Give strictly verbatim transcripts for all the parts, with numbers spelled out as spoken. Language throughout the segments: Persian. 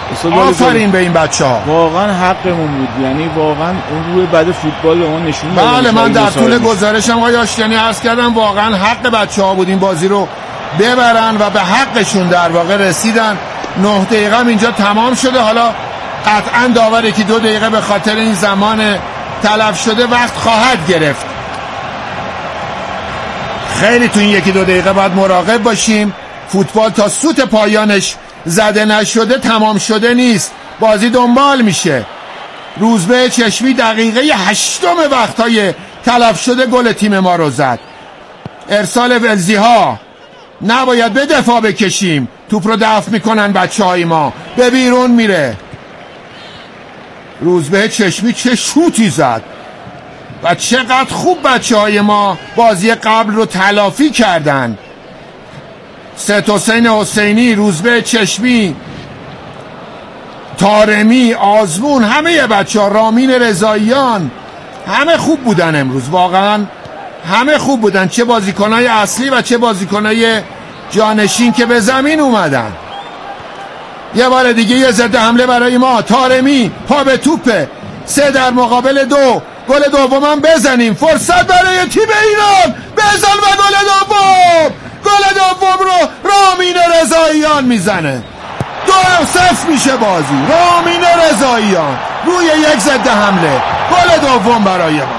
آفرین به این بچه ها، واقعا حقمون بود. یعنی واقعا اون روی بعد فوتبال به ما نشون داد. بله من در طول گزارشم آقای آشتیانی عرض کردم واقعا حق بچه ها بود این بازی رو ببرن و به حقشون در واقع رسیدن. نه دقیقه هم اینجا تمام شده. حالا قطعا داوری که دو دقیقه به خاطر این زمان تلف شده وقت خواهد گرفت. خیلی تو این یکی دو دقیقه باید مراقب باشیم. فوتبال تا سوت پایانش زده نشده تمام شده نیست، بازی دنبال میشه. روزبه چشمی دقیقه هشتم وقتهای تلف شده گل تیم ما رو زد. ارسال ولزی ها، نباید به دفاع بکشیم، توپ رو دفع میکنن بچه های ما، به بیرون میره. روزبه چشمی چه شوتی زد و چقدر خوب بچه های ما بازی قبل رو تلافی کردن. سید حسین حسینی، روزبه چشمی، طارمی، آزمون، همه بچه ها، رامین رضاییان، همه خوب بودن امروز. واقعا همه خوب بودن، چه بازیکنای اصلی و چه بازیکنای جانشین که به زمین اومدن. یه بار دیگه یه ضد حمله برای ما. طارمی پا به توپه، سه در مقابل دو. گل دومم بزنیم، فرصت برای تیم ایران، بزن و گل دوم. گل دوم رو رامین رضاییان میزنه. دو صفر میشه بازی. رامین رضاییان روی یک ضد حمله، گل دوم برای ما.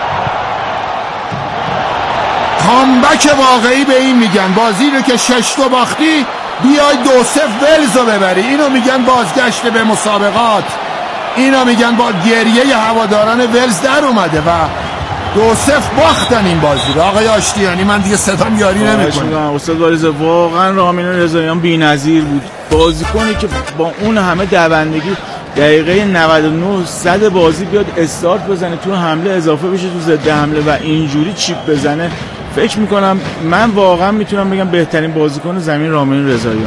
کامبک واقعی به این میگن. بازی رو که شش تا باختی بیای دو صفر ولز رو ببری، اینو میگن بازگشت به مسابقات. اینو میگن با گریه هواداران ولز در اومده و دو صفر باختن این بازی رو. آقای آشتیانی من دیگه صدام یاری نمیکنم. استاد واریز واقعا رامین رضاییان بی‌نظیر بود. بازیکنی که با اون همه دوندگی دقیقه نود و نه صد بازی بیاد استارت بزنه، تو حمله اضافه بشه، تو ضد حمله و اینجوری چیپ بزنه، فکر میکنم من واقعا میتونم بگم بهترین بازیکن زمین رامین رضاییان.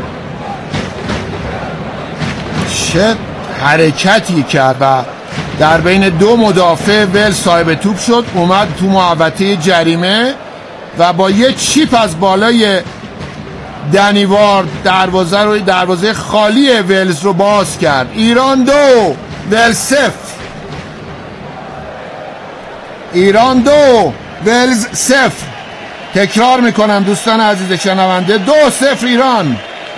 چه حرکتی کرد و در بین دو مدافع ول صاحب توپ شد، اومد تو محوطه جریمه و با یه چیپ از بالای دنیوار دروازه رو دروازه خالی ولز رو باز کرد. ایران دو ولز صفر. ایران دو ولز صفر. تکرار میکنم دوستان عزیز شنونده، دو صفر ایران.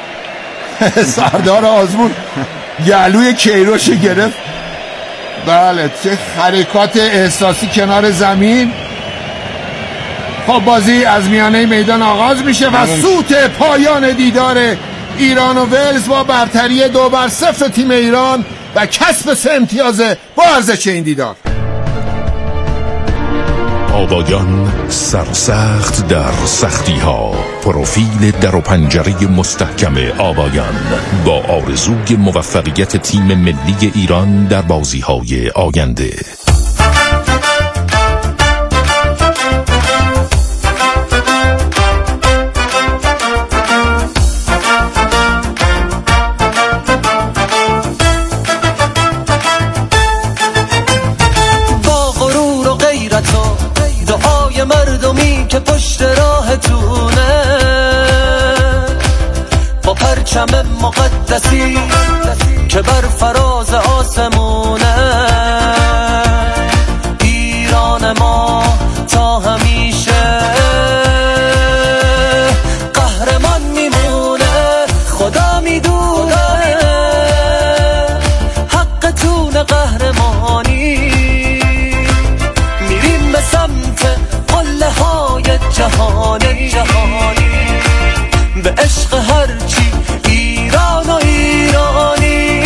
سردار آزمون گلوی کیروش گرفت. بله چه حرکات احساسی کنار زمین. خب بازی از میانه میدان آغاز میشه و سوت پایان دیدار ایران و ولز با برتری دو بر صفر تیم ایران و کسب سه امتیاز با ارزش این دیدار. آبایان سرسخت در سختی ها، پروفیل در و پنجره مستحکم آبایان با آرزوی موفقیت تیم ملی ایران در بازی های آینده. مردمی که پشت راهتونه با پرچم مقدسی که بر فراز آسمونه، ایران ما تا همیشه قهرمان میمونه. خدا میدونه حقتون قهرمانی، میریم به سمت قله های جهانی جهانی به عشق هرچی ایران و ایرانی.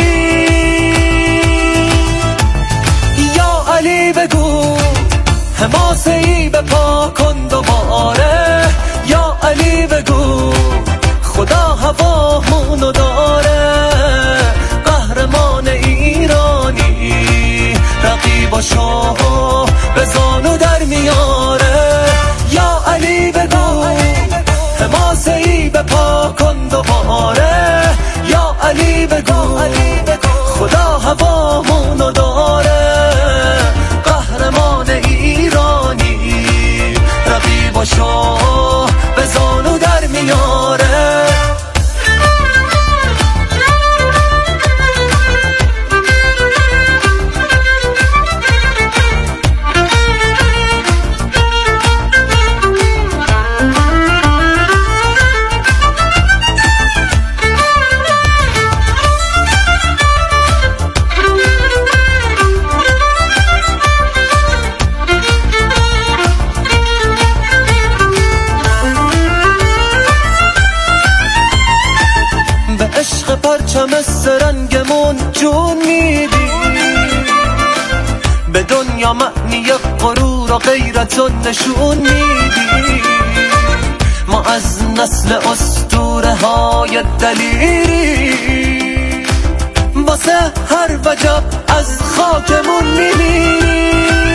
یا علی بگو حماسه‌ای به پا کن دوباره، یا علی بگو خدا هوامونو داره. قهرمان ایرانی رقیباشو به زانو در میاره. یا علی بگو حماسه‌ای به پا کن دوباره، یا علی بگو خدا هوامونو داره. قهرمان ایرانی رقیباشو به زانو در میاره. پرچم سرنگمون جون میدی، به دنیا معنی غرور و غیرت و نشون میدی. ما از نسل اسطوره های دلیری، واسه هر وجب از خاکمون میمیری.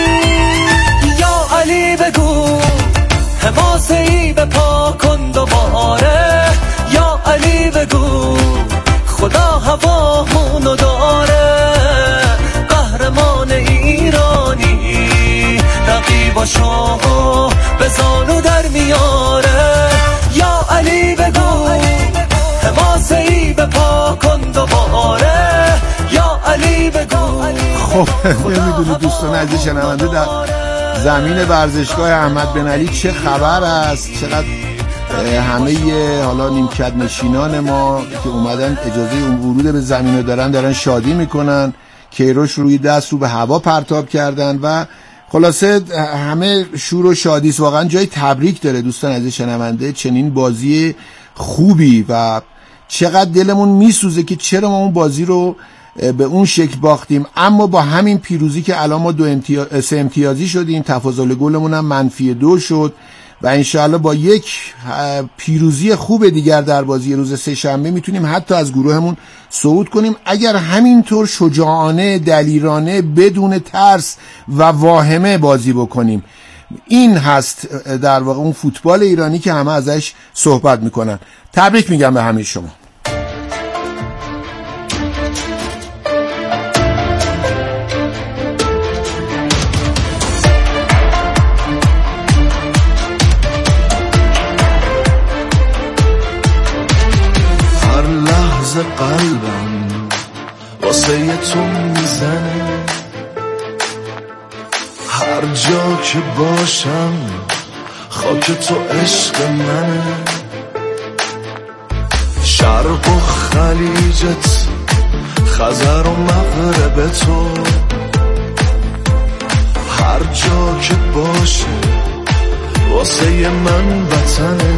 یا علی بگو حماسه ای به پا کن دوباره، یا علی بگو خدا هوامونو داره. قهرمان ایرانی رقیباشو به زانو در میاره. یا علی بگو حماسه ای به پا کن دوباره، یا علی بگو. خب نمیدونی دوستان عزیز شنونده، در زمین ورزشگاه احمد بن علی چه خبر است؟ چقدر همه حالا نیمکت نشینان ما که اومدن اجازه اون ورود به زمین رو دارن دارن شادی میکنن. کیروش روی دست رو به هوا پرتاب کردن و خلاصه همه شور و شادی است. واقعا جای تبریک داره دوستان عزیز شنونده، چنین بازی خوبی و چقدر دلمون میسوزه که چرا ما اون بازی رو به اون شکل باختیم. اما با همین پیروزی که الان ما دو امتیاز سه امتیازی شدیم، تفاضل گلمون هم منفی دو شد و انشاءالله با یک پیروزی خوب دیگر در بازی روز سه شنبه میتونیم حتی از گروهمون صعود کنیم، اگر همینطور شجاعانه، دلیرانه، بدون ترس و واهمه بازی بکنیم. این هست در واقع اون فوتبال ایرانی که همه ازش صحبت میکنن. تبریک میگم به همه شما. قلبم واسه تو میزنه، هر جا که باشم خاک تو عشق منه. شرق و خلیجت، خزر و مغرب تو، هر جا که باشه واسه من وطنه.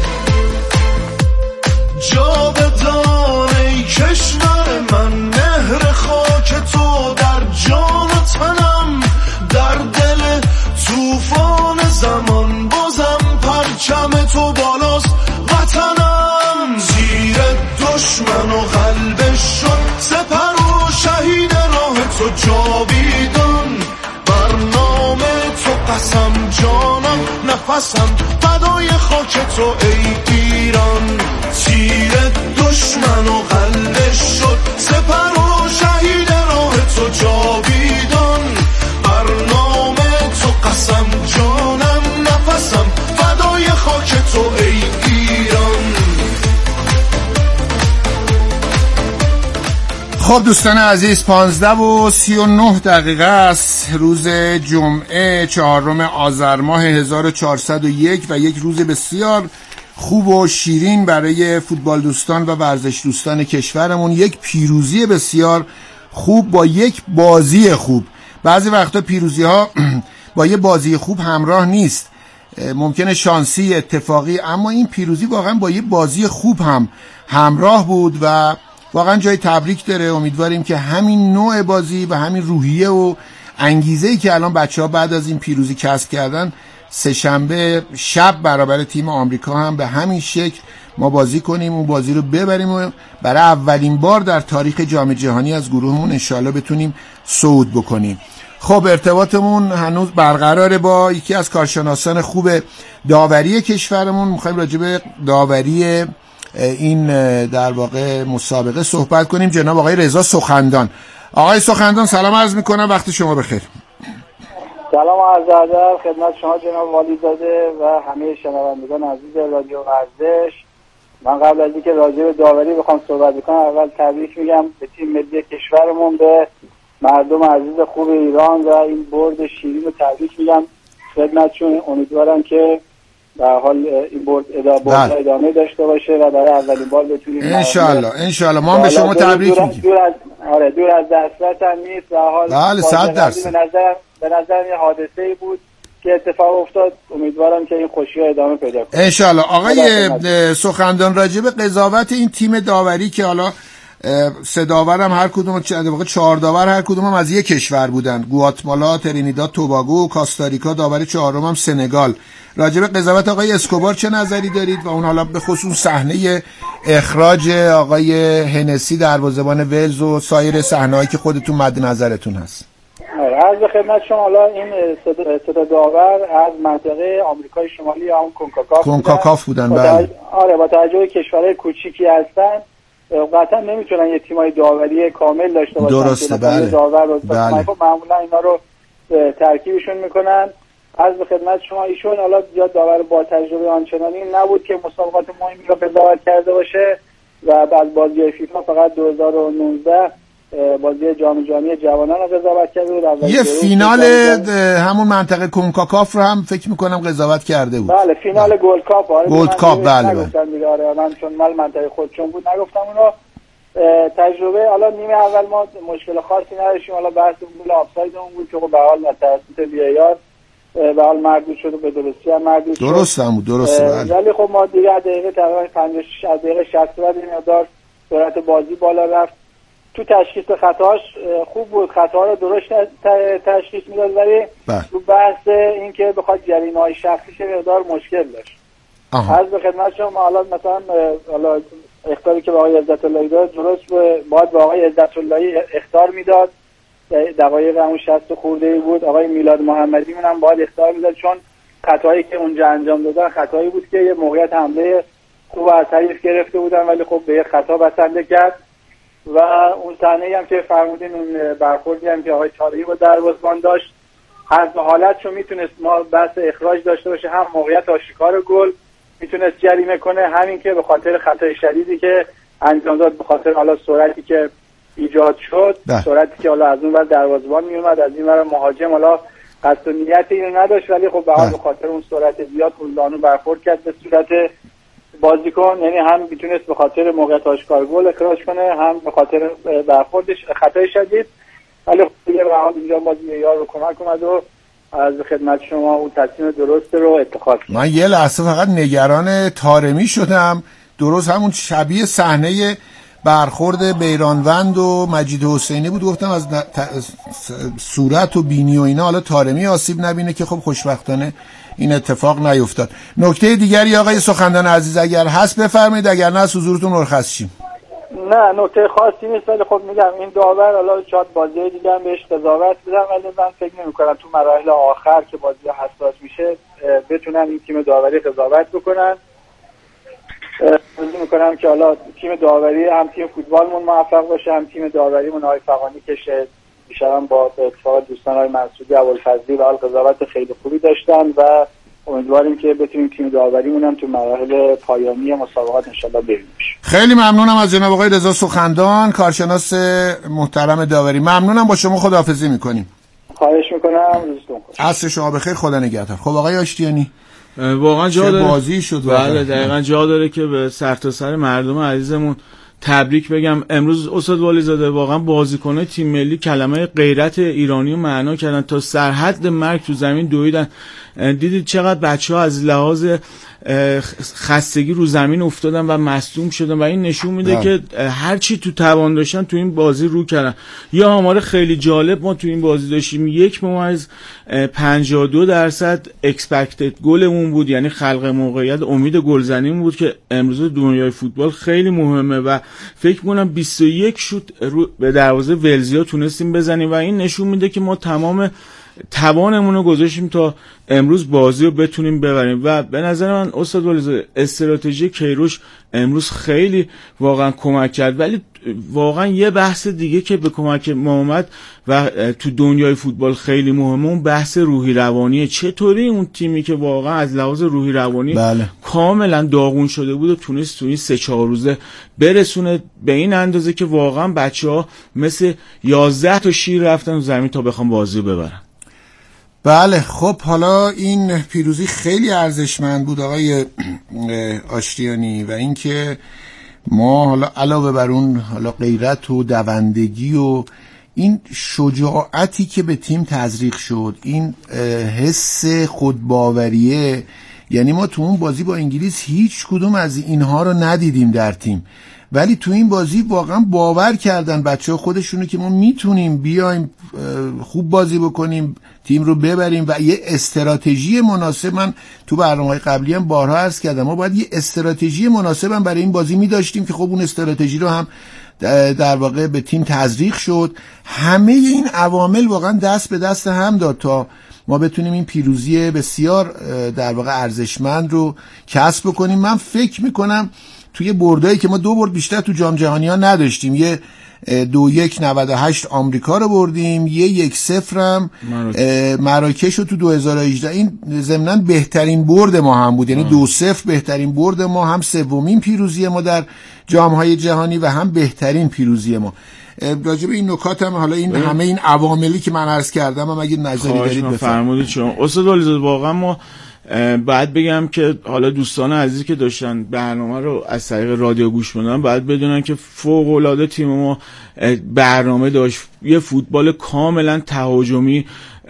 جا بدان ای کشور من، نهر خاک تو در جان و تنم، در دل طوفان زمان بازم پرچم تو بالاست وطنم. زیر دشمن و قلبش شد سپر و شهید راه تو جاویدان، برنامه تو قسم جانم نفسم فدای خاک تو ای ایران. تیر دشمن و قلبش شد سپر و شهید راه تو جاویدان، برنامه تو قسم جانم نفسم فدای خاک تو ای ایران. خب دوستان عزیز، پانزده و سی و نه دقیقه است، روز جمعه چهارم آذر ماه هزار و چهارصد و یک و یک روز بسیار خوب و شیرین برای فوتبال دوستان و ورزش دوستان کشورمون. یک پیروزی بسیار خوب با یک بازی خوب. بعضی وقتا پیروزی ها با یه بازی خوب همراه نیست، ممکنه شانسی، اتفاقی، اما این پیروزی واقعا با یه بازی خوب هم همراه بود و واقعا جای تبریک داره. امیدواریم که همین نوع بازی و همین روحیه و انگیزه‌ای که الان بچه‌ها بعد از این پیروزی کسب کردن، سه شنبه شب برابر تیم آمریکا هم به همین شکل ما بازی کنیم، اون بازی رو ببریم و برای اولین بار در تاریخ جام جهانی از گروهمون انشالله بتونیم صعود بکنیم. خب ارتباطمون هنوز برقراره با یکی از کارشناسان خوب داوری کشورمون. میخوایم راجع به داوری این در واقع مسابقه صحبت کنیم. جناب آقای رضا سخندان. آقای سخندان سلام عرض میکنم، وقت شما بخیر. سلام و عرض ادب خدمت شما جناب والیزاده و همه شنوندگان عزیز رادیو ورزش. من قبل از اینکه راجع به داوری بخوام صحبت کنم، اول تبریک میگم به تیم ملی کشورمون، به مردم عزیز خوب ایران و این برد شیرین رو تبریک میگم خدمتشون. امیدوارم که به حال این برد ادامه, ادامه داشته باشه و برای اولین بار بتونیم ان شاء الله ان شاء الله ما به شما تبریک میگیم. دور از آره دور از دسترس هم نیست و حال بله صد درصد به نظر به نظر یه حادثه‌ای بود که اتفاق افتاد. امیدوارم که این خوشی‌ها ادامه پیدا کنه ان شاء الله. آقای سخندان راجع به قضاوت این تیم داوری که حالا سه داور هم هر کدوم در واقع چهار داور هر کدوم هم از یک کشور بودن، گواتمالا، ترینیداد توباگو، کاستاریکا، داور چهارم هم سنگال. راجع به قضاوت آقای اسکوبار چه نظری دارید و اون حالا به خصوص صحنه اخراج آقای هنسی دروازه‌بان ولز و سایر صحنه‌هایی که خودتون مد نظرتون هست؟ عرض به خدمت شما، حالا این سه داور از منطقه آمریکای شمالی یا اون کنکاکاف کنکاکاف بودن. بله. آره، با توجه به کشورهای کوچیکی هستن قطعا نمیتونن یه تیمای داوری کامل داشته باشن. درسته. بله. داور رو بله. معمولا اینا رو ترکیبشون میکنن. عرض به خدمت شما ایشون حالا زیاد داور با تجربه آنچنانی نبود که مسابقات مهمی رو قضاوت کرده باشه و بعد بازی فیفا فقط دو هزار و نوزده بازی جام جهانی جوانان رو قضاوت کرده بود. یه فینال همون منطقه کنکاکاف رو هم فکر میکنم قضاوت کرده بود. بله، فینال گلد کاپ. آره، گلد کاپ. بله. آره، من چون مال منطقه خودشون بود نگفتم اونو. تجربه حالا نیمه اول ما مشکل خاصی نداشتیم. حالا بحث گل آفساید اون بود که به حال توسط وی ار به حال مردود شد و به درستی هم مردود شد. درست هم بود. درسته. بله. ولی خب ما دیگه دقیقه تقریبا پنجاه و شش دقیقه شصت بعد این مقدار سرعت بازی بالا رفت. تو تشخیص خطاش خوب بود، خطا رو درست تشخیص میداد، ولی تو بحث این که بخواد جریمه‌های شخصی شه مقدار مشکل داشت. عرض به خدمت شما حالا مثلا حالا اخطاری که به آقای عزت اللهی داد درست باید به آقای عزت اللهی اخطار میداد، دقایق همون شصت خورده بود. آقای میلاد محمدی هم باید اخطار میداد چون خطایی که اونجا انجام دادن خطایی بود که یه موقعیت حمله خوب از حریف گرفته بودن ولی خب به یه خطا بسنده کرد. و اون صحنه‌ای هم که فرمودین، اون برخوردی هم که آقای طارمی با دروازه‌بان داشت، هر دو حالتشو میتونست ما بحث اخراج داشته باشه، هم موقعیت آشکار گل میتونست جریمه کنه، همین که به خاطر خطای شدیدی که انجام داد، به خاطر حالا سرعتی که ایجاد شد، ده. سرعتی که حالا از اون ور دروازه‌بان میومد، از این ور مهاجم حالا قصد و نیت اینو نداشت ولی خب به حال به خاطر اون سرعت زیاد اولانو برخورد کرد به صورت بازیکن، یعنی هم میتونست به خاطر موقعیت آشکار گل اخراج کنه، هم به خاطر برخوردش خطای شدید. ولی خب دیگه به حال اینجا باز معیار رو کمک اومد و از خدمت شما اون تصمیم درست رو اتخاذ کرد. من یه لحظه فقط نگران طارمی شدم، درست همون شبیه صحنه برخورد بیرانوند و مجید حسینی بود، گفتم از صورت و بینی و اینا حالا طارمی آسیب نبینه که خب خوشبختانه این اتفاق نیفتاد. نکته دیگری آقای سخندان عزیز اگر هست بفرمایید، اگر نه از حضورتون مرخص شیم. نه نکته خاصی نیست ولی خب میگم این داور حالا شاید بازی دیگه هم بهش قضاوت بدن ولی من فکر نمی‌کنم تو مراحل آخر که بازی حساس میشه بتونن این تیم داوری قضاوت بکنن. فکر می‌کنم که حالا تیم داوری هم تیم فوتبالمون موفق باشه، هم تیم داوریمون آقای فغانی که بیشتر با اتفاق دوستان های منصوری ابوالفضلی و قضاوت خیلی خوبی داشتن و امیدواریم که بتونیم تیم داوریمون هم تو مراحل پایانی مسابقات ان شاءالله ببینیم. خیلی ممنونم از جناب آقای رضا سخندان، کارشناس محترم داوری. ممنونم، با شما خداحافظی میکنیم. خواهش میکنم، روزتون خوش. عصر شما بخیر، خدا نگهدار. خب آقای آشتیانی واقعا جا داره بازی شد. بله دقیقاً جا داره که به سرتاسر مردم عزیزمون تبریک بگم. امروز استاد والیزاده واقعا بازیکن‌های تیم ملی کلمه غیرت ایرانی رو معنا کردن، تا سرحد مرگ تو زمین دویدن. دیدید چقدر بچه‌ها از لحاظ خستگی رو زمین افتادن و مصدوم شدن و این نشون میده ده. که هر چی تو توان داشتن تو این بازی رو کردن. یا آمار خیلی جالب ما تو این بازی داشتیم، یک ممیز پنجاه و دو درصد اکسپکتد گلمون بود، یعنی خلق موقعیت، امید گلزنیمون بود که امروز دنیای فوتبال خیلی مهمه و فکر می‌کنم بیست و یک شوت به دروازه ولزیا تونستیم بزنیم و این نشون میده که ما تمام توانمون رو گذاشتیم تا امروز بازی رو بتونیم ببریم و به نظر من استاد والیزاده استراتژی کیروش امروز خیلی واقعا کمک کرد. ولی واقعا یه بحث دیگه که به کمک ما اومد و تو دنیای فوتبال خیلی مهمه، اون بحث روحی روانیه. چطوری اون تیمی که واقعا از لحاظ روحی روانی بله. کاملا داغون شده بود و تونست تو این سه چهار روزه برسونه به این اندازه که واقعا بچه‌ها مثل یازده تا شیر رفتن زمین تا بخوام بازی ببرن. بله خب حالا این پیروزی خیلی ارزشمند بود آقای آشتیانی و اینکه ما حالا علاوه بر اون حالا غیرت و دوندگی و این شجاعتی که به تیم تزریق شد، این حس خودباوریه، یعنی ما تو اون بازی با انگلیس هیچ کدوم از اینها رو ندیدیم در تیم، ولی تو این بازی واقعا باور کردن بچه‌ها خودشونو که ما میتونیم بیایم خوب بازی بکنیم، تیم رو ببریم و یه استراتژی مناسب. من تو برنامه‌های قبلی هم بارها عرض کردم ما باید یه استراتژی مناسب هم برای این بازی می‌داشتیم که خب اون استراتژی رو هم در واقع به تیم تزریق شد. همه این عوامل واقعا دست به دست هم داد تا ما بتونیم این پیروزی بسیار در واقع ارزشمند رو کسب بکنیم. من فکر میکنم توی بردایی که ما دو برد بیشتر تو جام جهانی ها نداشتیم، یه دو یک نود و هشت آمریکا رو بردیم، یه یک صفر هم مراکش رو تو دو هزار و هجده، این ضمناً بهترین برد ما هم بود، یعنی دو صفر بهترین برد ما، هم سومین پیروزی ما در جام های جهانی و هم بهترین پیروزی ما. راجع به این نکات هم حالا این همه این عواملی که من عرض کردم هم اگه نظری دارید بفرمایید. شما استاد ولیزاده واقعا ما بعد بگم که حالا دوستان عزیزی که داشتن برنامه رو از طریق رادیو گوش می‌دادن بعد بدونن که فوق‌العاده تیم ما برنامه داشت، یه فوتبال کاملا تهاجمی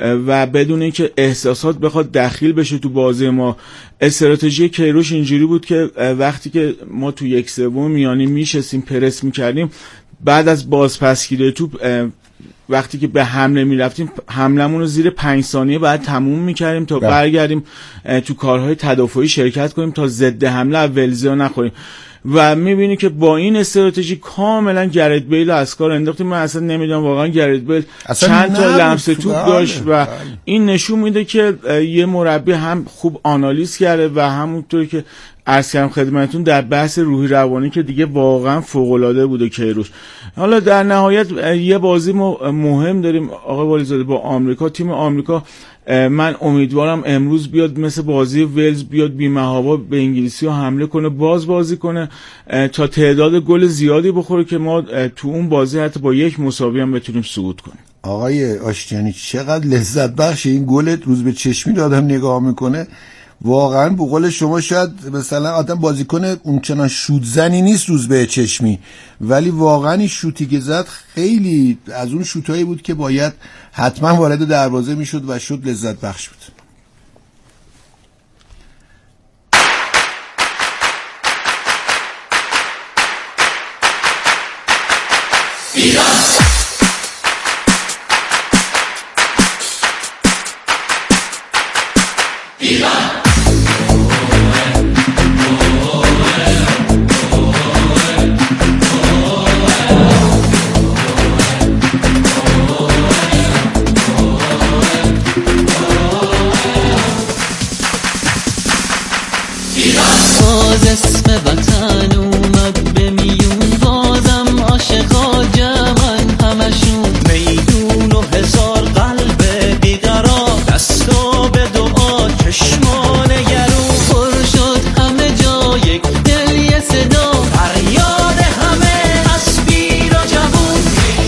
و بدون اینکه احساسات بخواد دخیل بشه تو بازی ما. استراتژی کیروش اینجوری بود که وقتی که ما تو یک سوم میانی میشستیم پرس میکردیم، بعد از بازپسگیری توپ وقتی که به حمله میرفتیم حملمون رو زیر پنج ثانیه بعد تموم میکردیم تا برگردیم تو کارهای تدافعی شرکت کنیم تا ضد حمله ولزیا نخوریم. و میبینی که با این استراتژی کاملا گرت بیل از کار انداختیم. من اصلا نمیدونم واقعا گرت بیل چند تا لمس توپ داشت و این نشون میده که یه مربی هم خوب آنالیز کرده و همونطوری که عرض کردم خدمتتون در بحث روحی روانی که دیگه واقعا فوق العاده بوده کیروش. حالا در نهایت یه بازی مهم داریم آقای ولیزاده با آمریکا. تیم آمریکا من امیدوارم امروز بیاد مثل بازی ولز بیاد بی‌محابا به انگلیسی ها حمله کنه، باز بازی کنه تا تعداد گل زیادی بخوره که ما تو اون بازی حتی با یک مساوی هم بتونیم صعود کنیم. آقای آشتیانی چقدر لذت بخش این گلت، روز به چشمی آدم نگاه میکنه واقعا به قول شما شاید مثلا آدم بازیکن اونچنان شوت زنی نیست روز به چشمی، ولی واقعا این شوتی که زد خیلی از اون شوتایی بود که باید حتما وارد دروازه میشد و شد لذت بخش بود. ایران ایران باز اسم وطن اومد به میون، بازم عاشقا جمعن همشون، میدون و هزار قلب بیقرار، دستا به دعا چشمان گرون، پر شد همه جا یک دل یه صدا، فریاد همه از پیر و جوون.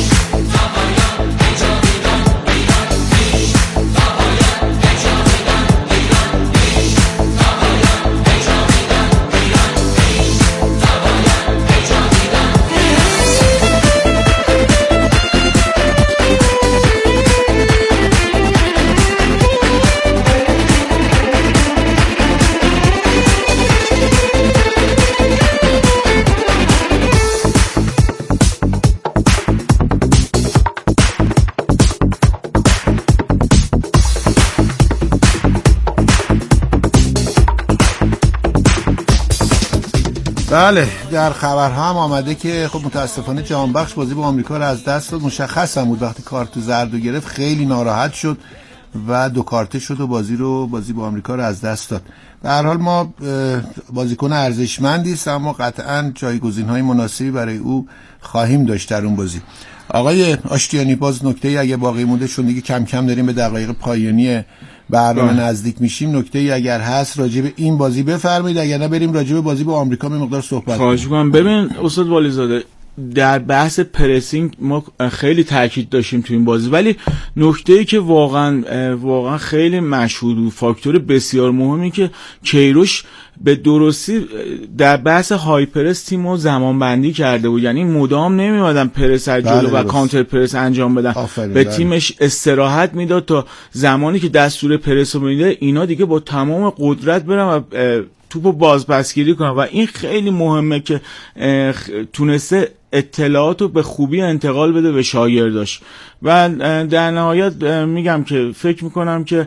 بله در خبرها هم آمده که خب متاسفانه جهانبخش بازی با آمریکا رو از دست داد. مشخص هم بود وقتی کارت زرد رو گرفت خیلی ناراحت شد و دو کارته شد و بازی رو بازی با آمریکا رو از دست داد. به هر حال ما بازیکن ارزشمندی است اما قطعاً جایگزین‌های مناسبی برای او خواهیم داشت در اون بازی. آقای آشتیانی باز نکته‌ای اگه باقی مونده چون دیگه کم کم داریم به دقایق پایانی برنامه نزدیک میشیم، نکته‌ای اگر هست راجع به این بازی بفرمایید، اگر نه بریم راجع به بازی با آمریکا به مقدار صحبت خواهش می‌کنم. ببین استاد ولیزاده در بحث پرسینگ ما خیلی تاکید داشتیم تو این بازی، ولی نکته‌ای که واقعا واقعا خیلی مشهود و فاکتور بسیار مهمی که کیروش به درستی در بحث های پرس تیمو زمان بندی کرده بود، یعنی مدام نمیادن پرس از جلو و کانتر پرس انجام بدن، به تیمش استراحت میداد تا زمانی که دستور پرس رو میده اینا دیگه با تمام قدرت برن و توپو بازپسگیری کنن و این خیلی مهمه که تونسته اطلاعاتو به خوبی انتقال بده به شاگرداش. و در نهایت میگم که فکر میکنم که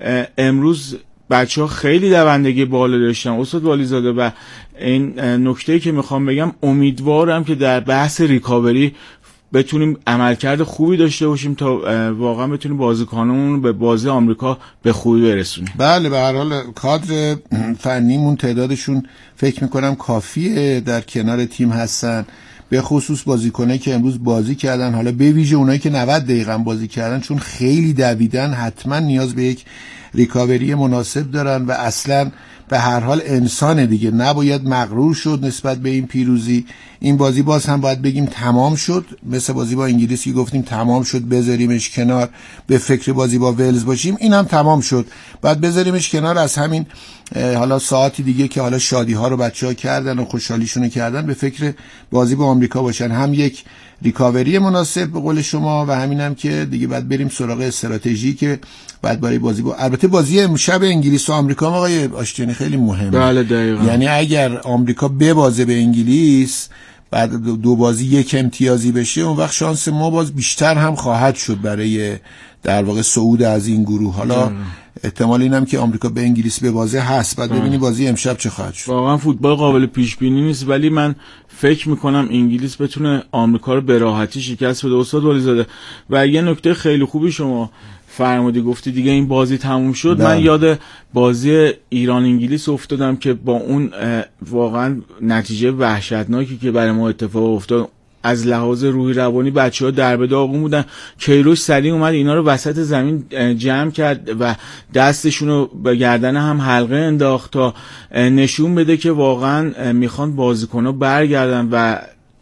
امروز بچه ها خیلی دوندگی بالا داشتن استاد والیزاده و این نکته‌ای که میخوام بگم امیدوارم که در بحث ریکاوری بتونیم عملکرد خوبی داشته باشیم تا واقعا بتونیم بازیکنامون به بازی آمریکا به خوبی برسونیم. بله به هر حال کادر فنیمون تعدادشون فکر میکنم کافیه در کنار تیم هستن، به خصوص بازیکنایی که امروز بازی کردن، حالا به ویژه اونایی که نود دقیقه بازی کردن چون خیلی دویدن حتما نیاز به یک ریکاوری مناسب دارن و اصلا به هر حال انسان دیگه نباید مغرور شد نسبت به این پیروزی. این بازی باز هم باید بگیم تمام شد، مثل بازی با انگلیس که گفتیم تمام شد بذاریمش کنار به فکر بازی با ولز باشیم، این هم تمام شد باید بذاریمش کنار، از همین حالا ساعتی دیگه که حالا شادی ها رو بچه‌ها کردن و خوشحالیشون کردن به فکر بازی با آمریکا باشن، هم یک ریکاوری مناسب به قول شما و همین هم که دیگه بعد بریم سراغ استراتژی که بعد برای بازی با البته بازی امشب انگلیس و آمریکا آقای آشتیانی خیلی مهمه. بله دقیقاً. یعنی اگر آمریکا ببازه به انگلیس بعد دو بازی یک امتیازی بشه اون وقت شانس ما باز بیشتر هم خواهد شد برای در واقع صعود از این گروه. حالا احتمال اینم که آمریکا به انگلیس ببازه هست، بعد ببینی بازی امشب چه خواهد شد. واقعا فوتبال قابل پیش بینی نیست، ولی من فکر میکنم انگلیس بتونه آمریکا رو به راحتی شکست بده استاد والیزاده. و یه نکته خیلی خوبی شما فرمودی، گفتی دیگه این بازی تموم شد. ده. من یاد بازی ایران انگلیس افتادم که با اون واقعا نتیجه وحشتناکی که برای ما اتفاق افتاد از لحاظ روحی روانی بچه‌ها در به داغون بودن. کیروش سریع اومد اینا رو وسط زمین جمع کرد و دستشون رو به گردن هم حلقه انداخت تا نشون بده که واقعا میخوان بازیکن‌ها برگردن و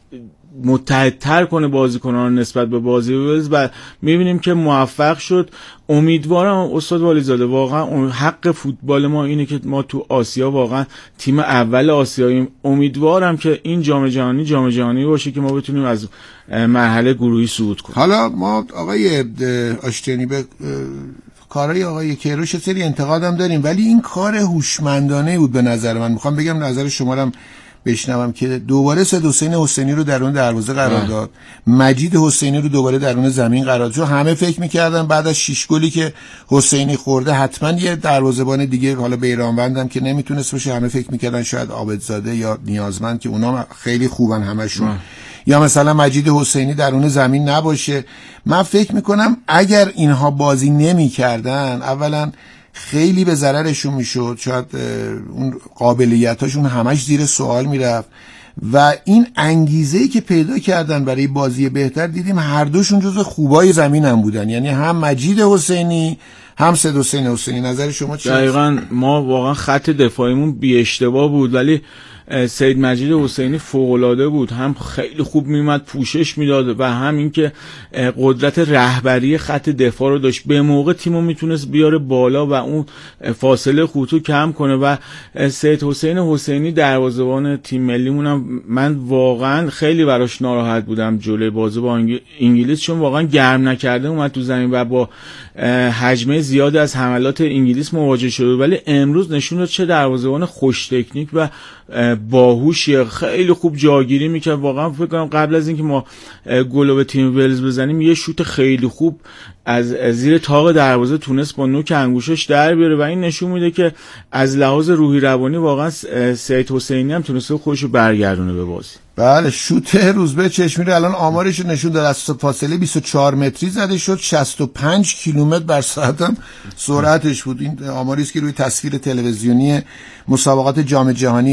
متحدتر کنه بازیکنان رو نسبت به بازی ولز و میبینیم که موفق شد. امیدوارم استاد والیزاده واقعا حق فوتبال ما اینه که ما تو آسیا واقعا تیم اول آسیاییم. امیدوارم که این جام جهانی جام جهانی باشه که ما بتونیم از مرحله گروهی صعود کنیم. حالا ما آقای آشتیانی به کارهای آقای کیروش سری انتقادم داریم، ولی این کار هوشمندانه بود به نظر من. میخوام بگم نظر شما رو بشنوم که دوباره سید حسین حسینی رو درون دروازه قرار داد، مجید حسینی رو دوباره درون زمین قرار داد. همه فکر می‌کردن بعد از شش گلی که حسینی خورده حتما یه دروازه‌بان دیگه حالا بیرانوندم که نمیتونست باشه، همه فکر می‌کردن شاید عابدزاده یا نیازمند که اونا خیلی خوبن همشون اه. یا مثلا مجید حسینی درون زمین نباشه. من فکر می‌کنم اگر اینها بازی نمی‌کردن اولا خیلی به ضررشون میشد، شاید اون قابلیتاشون همش زیر سوال میرفت و این انگیزه‌ای که پیدا کردن برای بازی بهتر دیدیم هر دوشون جزو خوبای زمین هم بودن، یعنی هم مجید حسینی هم سید حسین حسینی. نظر شما چیه؟ دقیقاً ما واقعا خط دفاعیمون بی اشتباه بود، ولی سید مجید حسینی فوق‌العاده بود، هم خیلی خوب میومد پوشش میداد و هم اینکه قدرت رهبری خط دفاع رو داشت، به موقع تیمو میتونست بیاره بالا و اون فاصله خطو کم کنه. و سید حسین حسینی دروازه‌بان تیم ملیمونم من واقعا خیلی براش ناراحت بودم جلوی بازی با انگلیس، چون واقعا گرم نکرده اومد تو زمین و با حجمه زیاد از حملات انگلیس مواجه شده، ولی امروز نشون داد چه دروازه‌بان خوش تکنیک و باهوشیه، خیلی خوب جاگیری میکرد. واقعا فکر کنم قبل از اینکه ما گل به تیم ولز بزنیم یه شوت خیلی خوب از زیر تاق دروازه تونست با نوک انگوشش در بیاره و این نشون میده که از لحاظ روحی روانی واقعا سید حسینی هم تونسته خودش رو برگردونه به بازی. بله شوت روزبه چشمی الان آمارش نشون داد، از فاصله بیست و چهار متری زده شد، شصت و پنج کیلومتر بر ساعت هم سرعتش بود. این آماری است که روی تصویر تلویزیونی مسابقات جام جهانی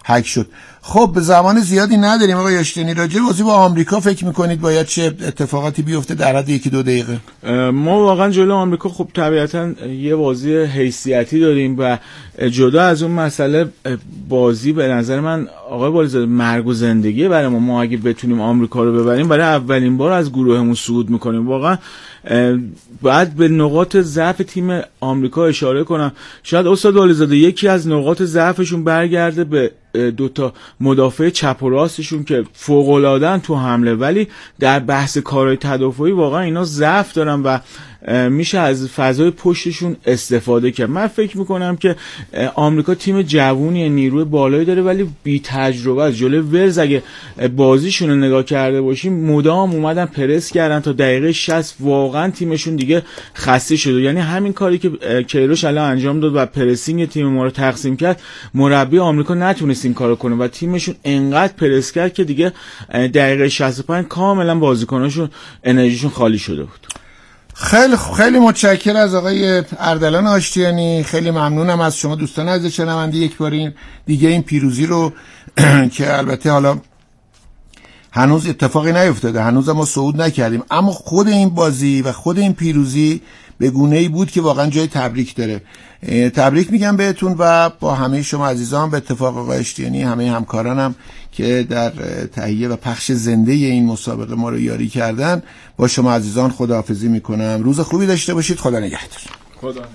هک شد. خب به زمان زیادی نداریم آقای اشتیانی، راجع به بازی با آمریکا فکر میکنید باید چه اتفاقاتی بیفته در حد یکی دو دقیقه؟ ما واقعا جلو آمریکا خب طبیعتا یه بازی حیثیتی داریم و جدا از اون مسئله بازی به نظر من آقای والیزاده مرگ و زندگی برای ما. ما اگه بتونیم آمریکا رو ببریم برای اولین بار از گروهمون صعود میکنیم. واقعا باید به نقاط ضعف تیم آمریکا اشاره کنم. شاید استاد والیزاده یکی از نقاط ضعفشون برگرده به دو تا مدافع چپ و راستشون که فوق‌العاده‌ان تو حمله، ولی در بحث کارهای تدافعی واقعا اینا ضعف دارن و میشه از فضای پشتشون استفاده کرد. من فکر میکنم که آمریکا تیم جوونی، نیروی بالایی داره ولی بی تجربه است. جلوی ولز اگه بازیشون رو نگاه کرده باشیم مدام اومدن پرس کردن تا دقیقه شصت، واقعا تیمشون دیگه خسته شده. یعنی همین کاری که کیروش الان انجام داد و پرسینگ تیم ما رو تقسیم کرد، مربی آمریکا نتونست این کارو کنه و تیمشون انقدر پرس کرد که دیگه دقیقه شصت و پنج کاملا بازیکناشون انرژیشون خالی شده بود. خیلی خیلی متشکرم از آقای اردلان آشتیانی، خیلی ممنونم از شما دوستان عزیز شنونده. یک بار این دیگه این پیروزی رو که البته حالا هنوز اتفاقی نیفتاده، هنوز ما صعود نکردیم، اما خود این بازی و خود این پیروزی به گونه‌ای بود که واقعا جای تبریک داره. تبریک میگم بهتون و با همه شما عزیزان، به اتفاق آقای آشتیانی همه همکارانم که در تهیه و پخش زنده این مسابقه ما رو یاری کردن، با شما عزیزان خداحافظی میکنم. روز خوبی داشته باشید. خدا نگهدار. خدا نگهدار.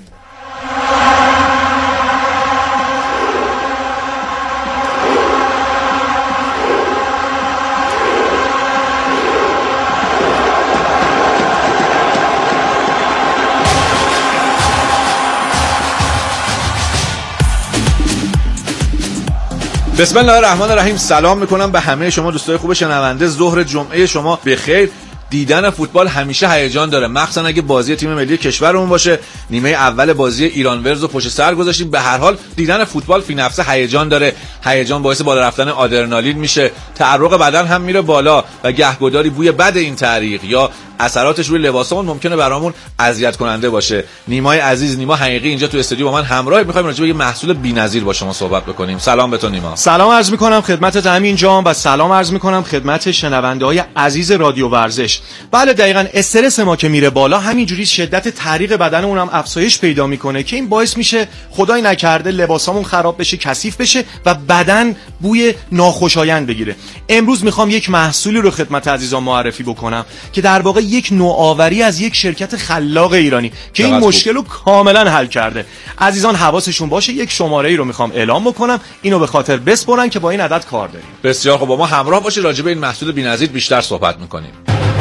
بسم الله الرحمن الرحیم. سلام میکنم به همه شما دوستای خوب شنونده. ظهر جمعه شما بخیر. دیدن فوتبال همیشه هیجان داره، مخصوصا اگه بازی تیم ملی کشورمون باشه. نیمه اول بازی ایران ورز رو پشت سر گذاشتیم. به هر حال دیدن فوتبال فی نفسه هیجان داره. هیجان باعث بالا رفتن آدرنالین میشه، تعرق بدن هم میره بالا و گهگداری بوی بد این تعریق یا اثراتش روی لباسمون ممکنه برامون اذیت کننده باشه. نیمای عزیز، نیما حقیقی اینجا تو استودیو با من همراه، می‌خوایم راجع به یه محصول بی‌نظیر با شما صحبت بکنیم. سلام به تو نیما. سلام عرض می‌کنم خدمت امین جان و سلام عرض می‌کنم خدمت شنونده‌های عزیز رادیو ورزش. بله دقیقاً استرس ما که میره بالا، همینجوری شدت تعریق بدنمون هم افزایش پیدا می‌کنه که این باعث میشه خدای نکرده لباسامون خراب بشه، کثیف بشه و بدن بوی ناخوشایند بگیره. امروز می‌خوام یک محصولی رو خدمت عزیزان معرفی بکنم که در واقع یک نوآوری از یک شرکت خلاق ایرانی که این مشکل رو کاملا حل کرده. عزیزان حواسشون باشه، یک شماره ای رو میخوام اعلام بکنم، اینو به خاطر بسپرن که با این عدد کار داریم. بسیار خوب، با ما همراه باشید، راجع به این محصول بی‌نظیر بیشتر صحبت میکنیم.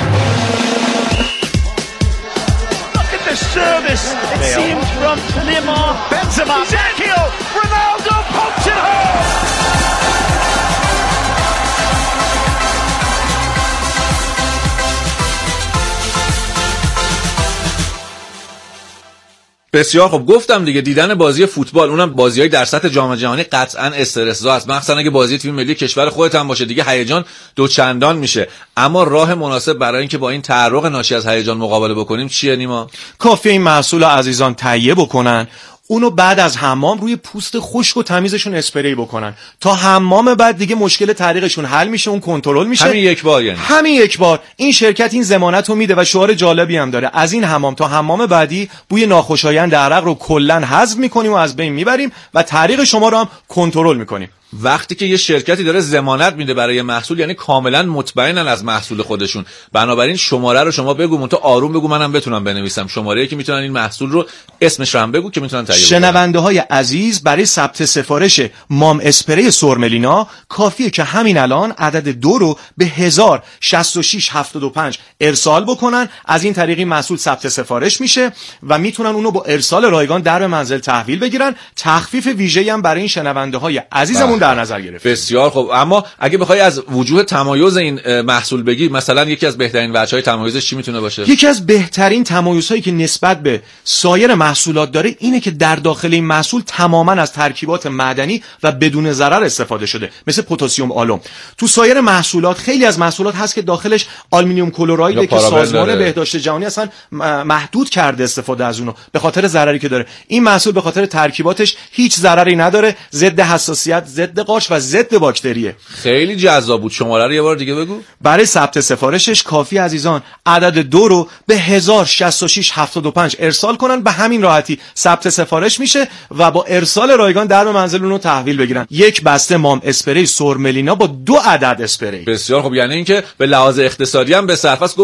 بسیار خب، گفتم دیگه دیدن بازی فوتبال، اونم بازیای در سطح جام جهانی، قطعاً استرس زا است، مخصوصا اگه بازی تیم ملی کشور خودت هم باشه، دیگه هیجان دو چندان میشه. اما راه مناسب برای اینکه با این تعرق ناشی از هیجان مقابله بکنیم چیه نیما؟ کافیه این محصول عزیزان تهیه بکنن، اونو بعد از حمام روی پوست خشک و تمیزشون اسپری بکنن تا حمام بعد دیگه مشکل تعریقشون حل میشه، اون کنترل میشه. همین یک بار یعنی همین یک بار. این شرکت این ضمانت رو میده و شعار جالبی هم داره: از این حمام تا حمام بعدی بوی ناخوشایند عرق رو کلا حذف میکنیم و از بین میبریم و تعریق شما رو هم کنترل میکنیم. وقتی که یه شرکتی داره ضمانت میده برای محصول، یعنی کاملا مطمئنن از محصول خودشون. بنابراین شماره رو شما بگو، منتها آروم بگو، منم بتونم بنویسم شماره‌ای که میتونن این محصول رو، اسمش رو هم بگو که میتونن تهیه کنن. شنونده‌های عزیز، برای ثبت سفارش مام اسپری سرملینا کافیه که همین الان عدد دو رو به هزار شصت و شش هفتاد و پنج ارسال بکنن. از این طریق محصول ثبت سفارش میشه و میتونن اونو با ارسال رایگان در به منزل تحویل بگیرن. تخفیف ویژه‌ای هم برای این شنونده‌های عزیزمون در نظر گرفت. بسیار خوب. اما اگه بخوای از وجوه تمایز این محصول بگی، مثلا یکی از بهترین وجه‌های تمایزش چی میتونه باشه؟ یکی از بهترین تمایزهایی که نسبت به سایر محصولات داره اینه که در داخل این محصول تماما از ترکیبات معدنی و بدون ضرر استفاده شده، مثل پتاسیم آلوم. تو سایر محصولات خیلی از محصولات هست که داخلش آلومینیوم کلراید که سازمان بهداشت جهانی اصلا محدود کرده استفاده از اونو به خاطر ضرری که داره. این محصول به خاطر ترکیباتش هیچ ضرری نداره، ضد حساسیت، ضد ضد قارچ و ضد باکتریه. خیلی جذاب بود. شماره رو یه بار دیگه بگو. برای ثبت سفارشش کافی عزیزان عدد دو رو به هزار و شصت و شش هفتاد و پنج ارسال کنن. به همین راحتی ثبت سفارش میشه و با ارسال رایگان در منزل اون رو تحویل بگیرن. یک بسته مام اسپری سرملینا با دو عدد اسپری. بسیار خب، یعنی اینکه به لحاظ اقتصادی هم به صرفه است.